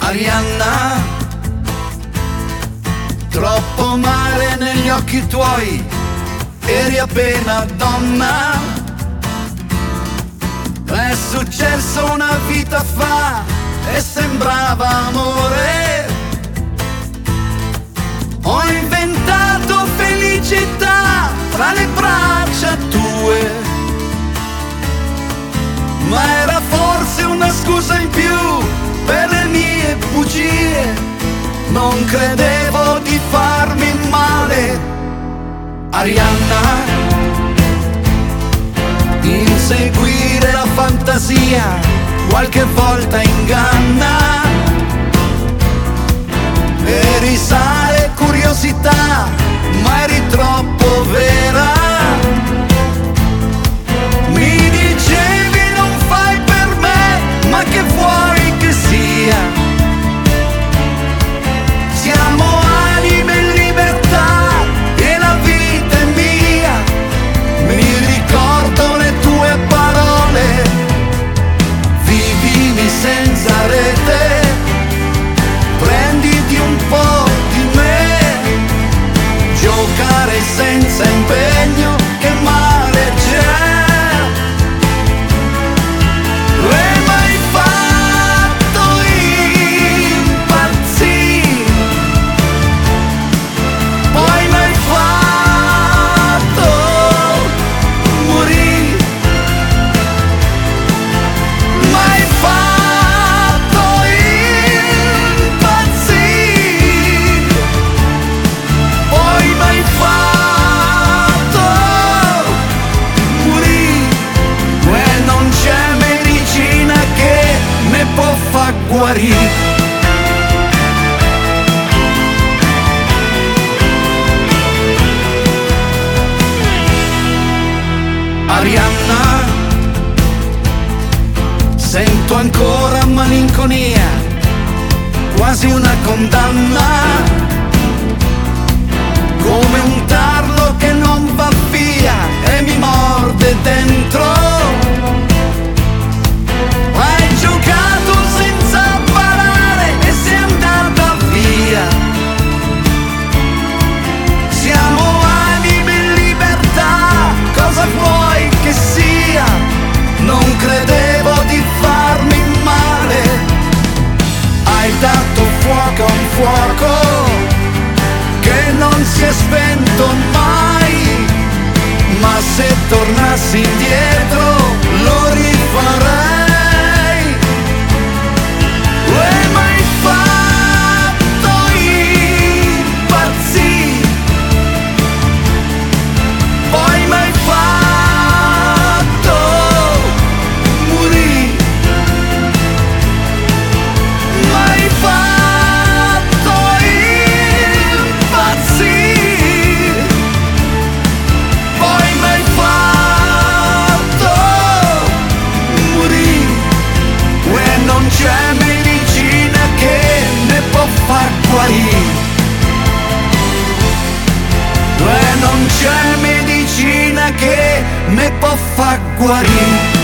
Arianna, troppo mare negli occhi tuoi, eri appena donna. È successo una vita fa e sembrava amore. Ho inventato felicità tra le braccia tue, ma era forse una scusa in più per le mie bugie. Non credevo di farmi male. Arianna, inseguire la fantasia qualche volta inganna. E risale curiosità, ma eri troppo vera. Mi dicevi non fai per me, ma che vuoi che sia? Siamo anime in libertà e la vita è mia. Mi ricordo le tue parole, vivimi senza rete. Prenditi un po' di me, giocare senza impegno, che male c'è? E m'hai fatto impazzire, poi m'hai fatto morire, m'hai fatto impazzire, poi m'hai fatto morire. E non c'è medicina che me può far guarire. Arianna, sento ancora malinconia, quasi una condanna, come un tarlo che non va via e mi morde dentro. Hai giocato senza parare e sei andata via. Siamo anime in libertà, cosa vuoi che sia? Non credevo di farmi male. Hai dato fuoco a un fuoco che non si è spento mai. Ma se tornassi indietro lo rifarei. E m'hai fatto impazzire, poi m'hai fatto morire, m'hai fatto impazzire, poi m'hai fatto morire. E non c'è medicina che ne può far guarire. E non c'è medicina che me può far guarire.